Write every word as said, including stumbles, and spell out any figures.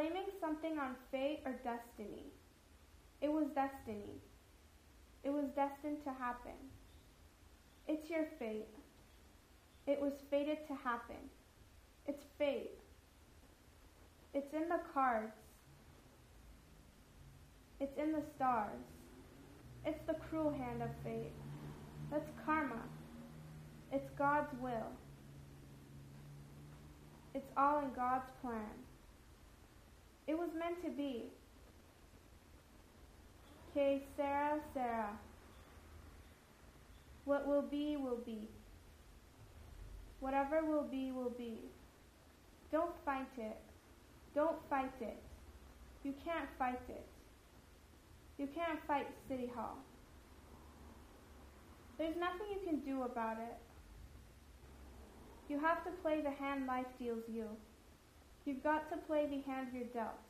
blaming something on fate or destiny. It was destiny. It was destined to happen. It's your fate. It was fated to happen. It's fate. It's in the cards. It's in the stars. It's the cruel hand of fate. That's karma. It's God's will. It's all in God's plan. It was meant to be. Que sera, sera. What will be, will be. Whatever will be, will be. Don't fight it. Don't fight it. You can't fight it. You can't fight City Hall. There's nothing you can do about it. You have to play the hand life deals you. You've got to play the hand you're dealt.